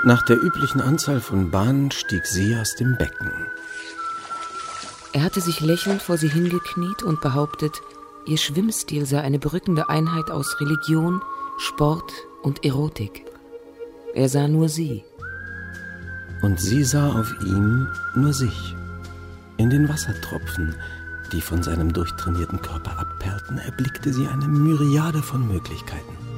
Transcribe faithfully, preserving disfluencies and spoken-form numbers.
Nach der üblichen Anzahl von Bahnen stieg sie aus dem Becken. Er hatte sich lächelnd vor sie hingekniet und behauptet, ihr Schwimmstil sei eine berückende Einheit aus Religion, Sport und Erotik. Er sah nur sie. Und sie sah auf ihm nur sich. In den Wassertropfen, die von seinem durchtrainierten Körper abperlten, erblickte sie eine Myriade von Möglichkeiten.